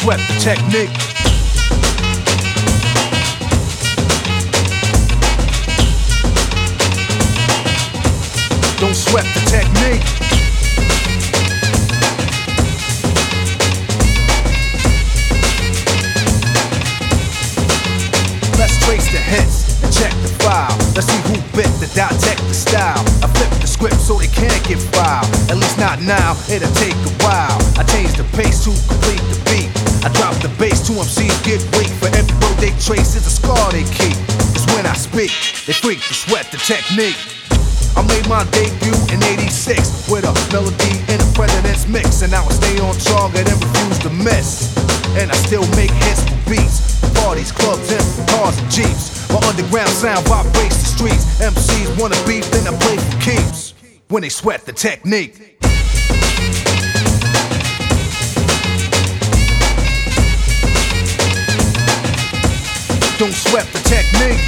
sweat the technique. Don't sweat the technique. Let's trace the hits and check the file. Let's see who bit the dissect the style. I flip the script so it can't get filed. At least not now, it'll take a while. I change the pace to complete the beat. I drop the bass to MCs get weak. For every word they trace is a scar they keep. Cause when I speak, they freak to sweat the technique. I made my debut in '86 with a melody in a president's mix, and now I stay on target and refuse to miss. And I still make hits for beats, parties, clubs, and cars and jeeps. My underground sound vibrates the streets. MCs wanna beef, then I play for keeps. When they sweat the technique. Don't sweat the technique.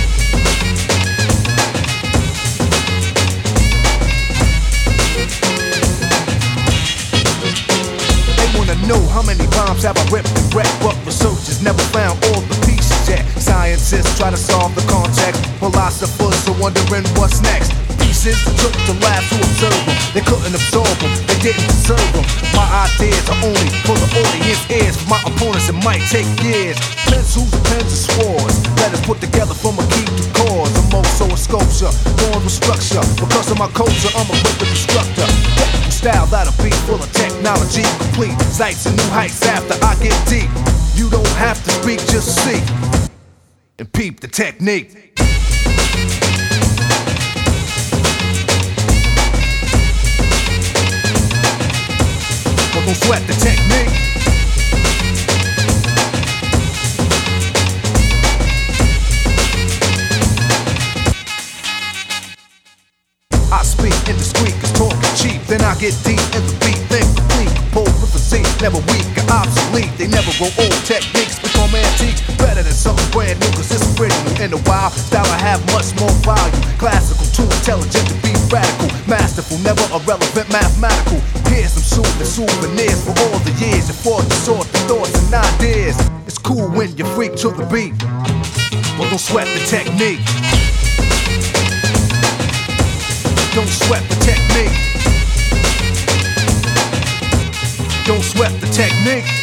Know how many bombs have I ripped and wrecked, but researchers never found all the pieces yet. Scientists try to solve the context, philosophers are wondering what's next. Pieces took to labs to observe them, they couldn't absorb them, they didn't deserve them. My ideas are only for the audience ears, for my opponents it might take years. Pencils, pens, and swords, letters put together from a key to cause. I'm also a sculpture, born with structure. Because of my culture, I'm a quick instructor. Technical style that'll be full of technology, complete sights and new heights after I get deep. You don't have to speak, just see and peep the technique. But don't sweat the technique. I speak indiscreet, cause talking cheap. Then I get deep in the beat, then complete. Composed with a Z, never weak or obsolete. They never grow old, techniques become antiques. Better than something brand new, cause it's original. In the wild style I have much more value. Classical, too intelligent to be radical. Masterful, never irrelevant, mathematical. Here's some soothing souvenirs for all the years. You fought to sort the thoughts and ideas. It's cool when you freak to the beat, but don't sweat the technique. Don't sweat the technique. Don't sweat the technique.